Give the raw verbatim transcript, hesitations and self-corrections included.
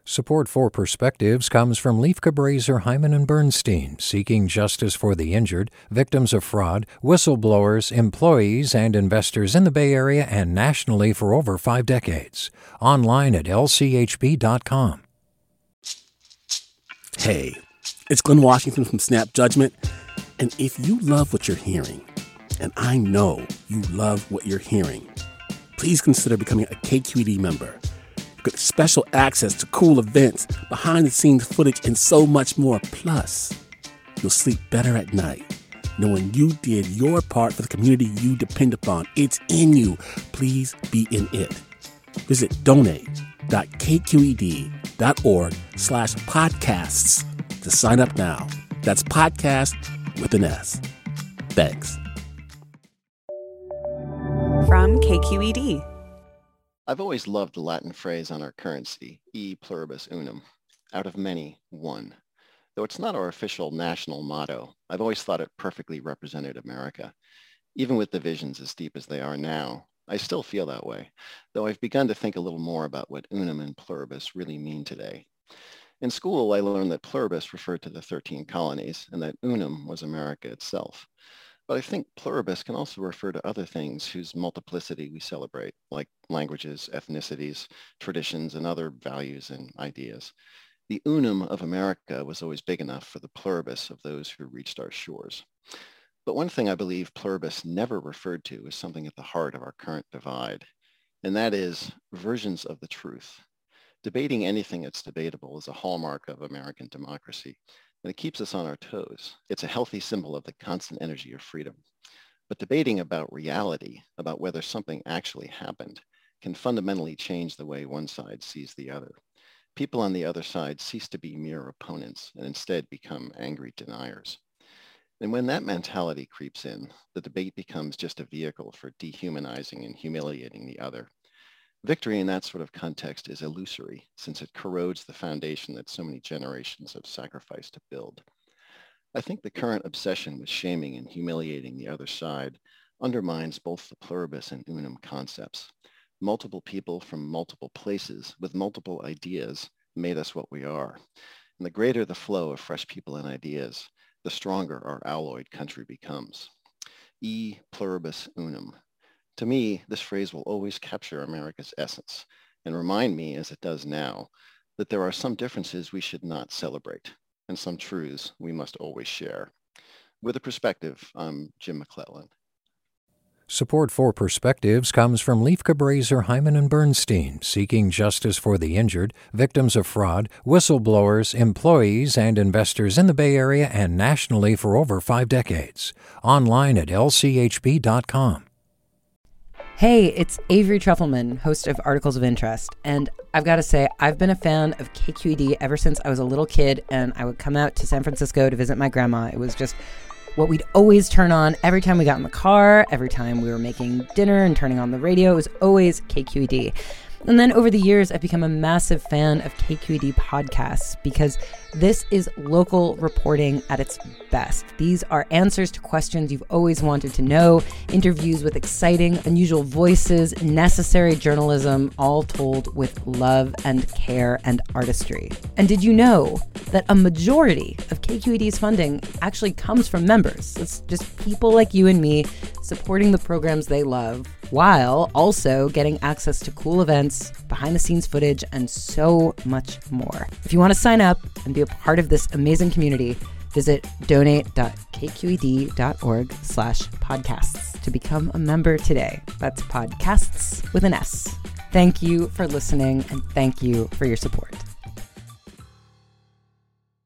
Support for Perspectives comes from Leif Cabraser, Hyman and Bernstein, seeking justice for the injured, victims of fraud, whistleblowers, employees, and investors in the Bay Area and nationally for over five decades. Online at L C H B dot com. Hey, it's Glenn Washington from Snap Judgment. And if you love what you're hearing, and I know you love what you're hearing, please consider becoming a K Q E D member. Get special access to cool events, behind-the-scenes footage, and so much more. Plus, you'll sleep better at night knowing you did your part for the community you depend upon. It's in you. Please be in it. Visit donate.kqed.org slash podcasts to sign up now. That's podcast with an S. Thanks. From K Q E D. I've always loved the Latin phrase on our currency, e pluribus unum, out of many, one. Though it's not our official national motto, I've always thought it perfectly represented America. Even with divisions as deep as they are now, I still feel that way, though I've begun to think a little more about what unum and pluribus really mean today. In school, I learned that pluribus referred to the thirteen colonies and that unum was America itself. But I think pluribus can also refer to other things whose multiplicity we celebrate, like languages, ethnicities, traditions, and other values and ideas. The unum of America was always big enough for the pluribus of those who reached our shores. But one thing I believe pluribus never referred to is something at the heart of our current divide, and that is versions of the truth. Debating anything that's debatable is a hallmark of American democracy, and it keeps us on our toes. It's a healthy symbol of the constant energy of freedom. But debating about reality, about whether something actually happened, can fundamentally change the way one side sees the other. People on the other side cease to be mere opponents and instead become angry deniers. And when that mentality creeps in, the debate becomes just a vehicle for dehumanizing and humiliating the other. Victory in that sort of context is illusory, since it corrodes the foundation that so many generations have sacrificed to build. I think the current obsession with shaming and humiliating the other side undermines both the pluribus and unum concepts. Multiple people from multiple places with multiple ideas made us what we are. And the greater the flow of fresh people and ideas, the stronger our alloyed country becomes. E pluribus unum. To me, this phrase will always capture America's essence and remind me, as it does now, that there are some differences we should not celebrate and some truths we must always share. With a perspective, I'm Jim McClellan. Support for Perspectives comes from Leif Cabraser, Hyman and Bernstein, seeking justice for the injured, victims of fraud, whistleblowers, employees, and investors in the Bay Area and nationally for over five decades. Online at L C H B dot com. Hey, it's Avery Trufelman, host of Articles of Interest, and I've got to say, I've been a fan of K Q E D ever since I was a little kid, and I would come out to San Francisco to visit my grandma. It was just what we'd always turn on every time we got in the car, every time we were making dinner and turning on the radio. It was always K Q E D. And then over the years, I've become a massive fan of K Q E D podcasts because this is local reporting at its best. These are answers to questions you've always wanted to know, interviews with exciting, unusual voices, necessary journalism, all told with love and care and artistry. And did you know that a majority of K Q E D's funding actually comes from members? It's just people like you and me supporting the programs they love, while also getting access to cool events, behind-the-scenes footage, and so much more. If you want to sign up and be a part of this amazing community, visit donate.kqed.org slash podcasts to become a member today. That's podcasts with an S. Thank you for listening, and thank you for your support.